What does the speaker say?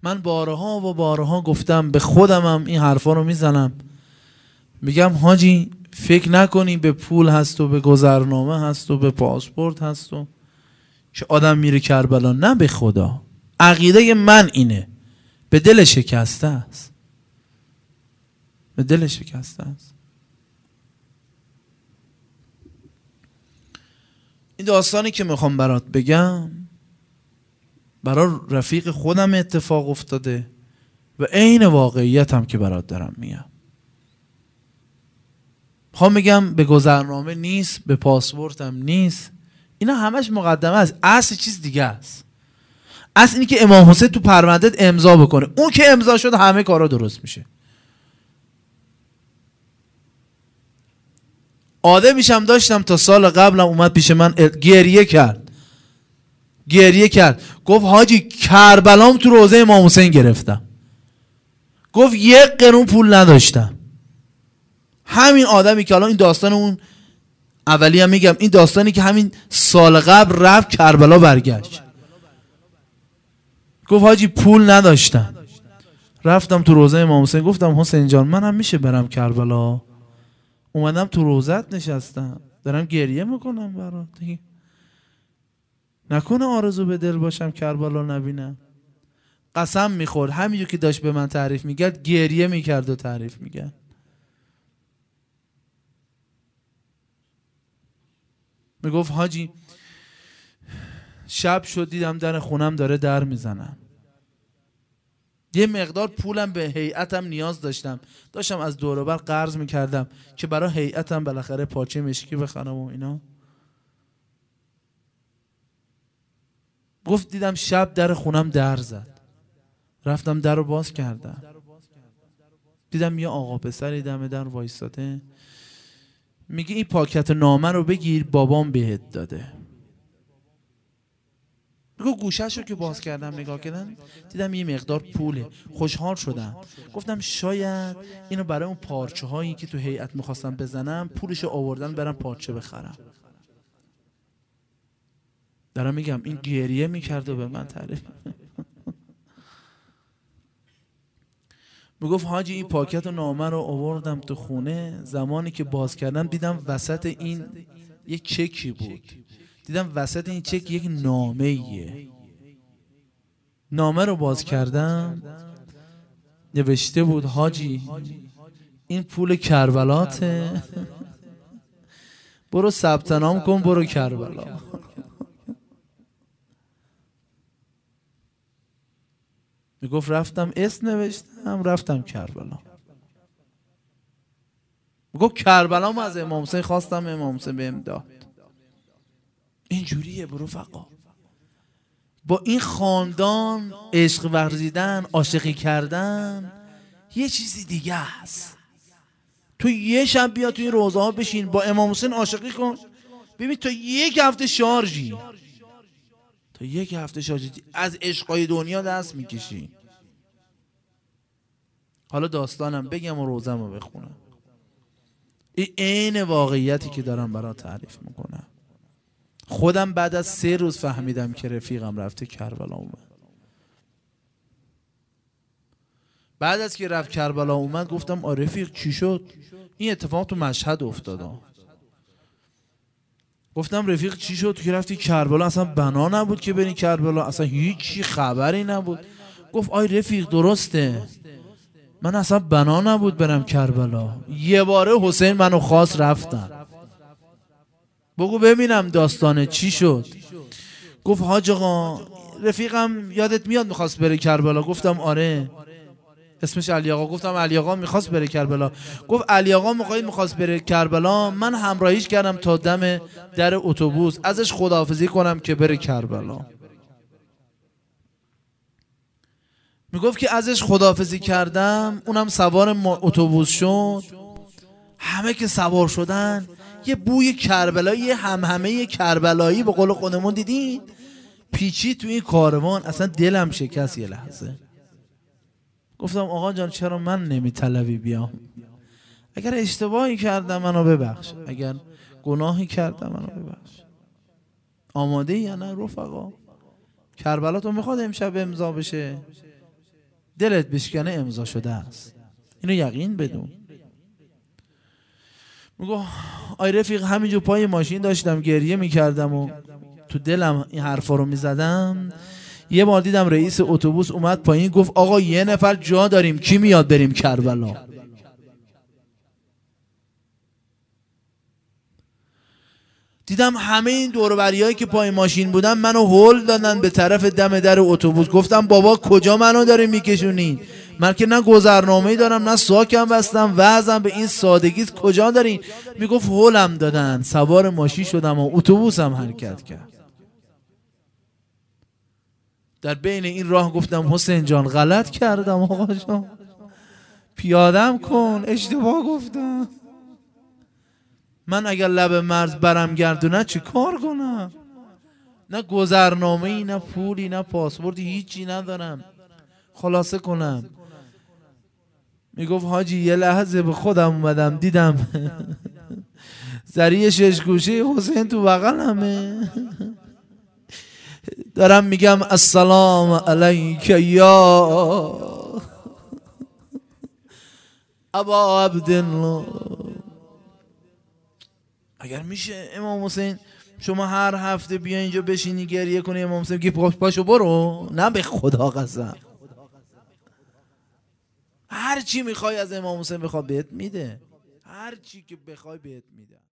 من بارها و بارها گفتم، به خودمم این حرفا رو میزنم، میگم حاجی فکر نکنی به پول هست و به گذرنامه هست و به پاسپورت هست و که آدم میره کربلا. نه به خدا، عقیده من اینه، به دل شکسته است، به دل شکسته است. این داستانی که میخوام برات بگم برای رفیق خودم اتفاق افتاده و عین واقعیت هم که برات دارم میگم. میخوام بگم به گذرنامه نیست، به پاسپورت هم نیست، اینا همش مقدمه است. اصل چیز دیگه است. اصل اینی که امام حسین تو پروندهت امضا بکنه، اون که امضا شد همه کارا درست میشه. آدمیشم داشتم تا سال قبلم اومد پیش من گریه کرد گفت حاجی کربلام تو روضه امام حسین گرفتم. گفت 1 قرون پول نداشتم. همین آدمی که الان این داستان اون اولی هم میگم، این داستانی که همین سال قبل رفت کربلا برگشت، گفت حاجی پول نداشتم، رفتم تو روضه امام حسین، گفتم حسین جان منم میشه برم کربلا؟ اومدم تو روضت نشستم دارم گریه میکنم برات، نکنه آرزو به دل باشم کربلا نبینم. قسم میخورد همینجور که داشت به من تعریف میکرد گریه میکرد و تعریف میکرد. میگفت حاجی شب شد دیدم در خونم داره در میزنم، یه مقدار پولم به هیئتم نیاز داشتم از دور و بر قرض میکردم که برای هیئتم بالاخره پارچه مشکی بخرم و اینا. گفت دیدم شب در خونم در زد، رفتم در رو باز کردم، دیدم یه آقا پسری دم در وایستاده، میگه این پاکت نامه رو بگیر بابام بهت داده. میگه گوشه‌شو که باز کردم نگاه کردم دیدم یه مقدار پوله، خوشحال شدم، گفتم شاید اینو برای اون پارچه هایی که تو هیئت میخواستم بزنم پولشو آوردن برم پارچه بخرم. دارم میگم این گریه میکرد و به من تعریف میگفت حاجی این پاکت نامه رو آوردم تو خونه، زمانی که باز کردم دیدم وسط این یک چکی بود، دیدم وسط این چک یک نامه‌ایه. نامه رو باز کردم نوشته بود حاجی این پول کربلاته، برو ثبت نام کن برو کربلا. میگفت رفتم اسم نوشتم رفتم کربلا. میگفت کربلامو از امام حسین خواستم، امام حسین بهم داد. اینجوریه برو فقا. با این خاندان عشق ورزیدن، عاشقی کردن یه چیزی دیگه است. تو یه شب بیا تو این روضه ها بشین با امام حسین عاشقی کن، ببین تا 1 هفته شارژی، تا 1 هفته شارژی از عشقای دنیا دست میکشی. حالا داستانم بگم و روزم رو بخونم. این عین واقعیتی که دارم برات تعریف میکنم. خودم بعد از 3 روز فهمیدم که رفیقم رفته کربلا اومد. بعد از که رفت کربلا اومد گفتم آره رفیق چی شد؟ این اتفاق تو مشهد افتاده. گفتم رفیق چی شد؟ تو که رفتی کربلا اصلا بنا نبود که بری کربلا، اصلا هیچی خبری نبود. گفت آی رفیق درسته من اصلا بنا نبود برم کربلا، یه باره حسین منو خواست رفتم. بگو ببینم داستانه چی شد؟ گفت حاج آقا رفیقم یادت میاد میخواست بره کربلا؟ گفتم آره. اسمش علی آقا؟ گفتم علی آقا میخواست بره کربلا. گفت علی آقا میخواست بره کربلا، من همراهیش کردم تا دم در اتوبوس ازش خداحافظی کنم که بره کربلا. میگفت که ازش خداحافظی کردم، اونم سوار اتوبوس شد، همه که سوار شدن یه بوی کربلایی، همهمه کربلایی به قول خودمون دیدین پیچی تو این کاروان، اصلا دلم شکست یه لحظه. گفتم آقا جان چرا من نمیطلبی بیام؟ اگر اشتباهی کردم منو ببخش، اگر گناهی کردم منو ببخش. آماده یا نه رفقا؟ کربلا تو میخواد امشب امضا بشه؟ دلت بشکنه امضا شده است، اینو یقین بدون. میگو آی رفیق همینجا پای ماشین داشتم گریه میکردم و تو دلم این حرفا رو میزدم، یه بار دیدم رئیس اتوبوس اومد پایین گفت آقا یه نفر جا داریم، کی میاد بریم کربلا؟ دیدم همه این دور و بریایی که پای ماشین بودن منو هول دادن به طرف دم در اتوبوس. گفتم بابا کجا منو دارین میکشونین؟ من که نه گذرنامه‌ای دارم نه ساکم بستم، وضعم به این سادگی کجا دارین؟ میگفت هولم دادن، سوار ماشین شدم و اتوبوسم حرکت کرد. در بین این راه گفتم حسین جان غلط کردم آقا جان، پیادم کن، اشتباه گفتم. من اگر لب مرز برم گردونه چی کار کنم؟ نه گذرنامه‌ای نه پولی نه پاسپورتی هیچی ندارم. خلاصه کنم میگفت حاجی یه لحظه به خودم اومدم دیدم زری 6 گوشه حسین تو بغلمه، دارم میگم السلام علیک یا ابا عبدالله. اگر میشه امام حسین شما هر هفته بیا اینجا بشینی گریه کنی، امام حسین که پاشو برو، نه به خدا قسم هر چی میخوای از امام حسین بخواد بهت میده، هر چی که بخوای بهت میده.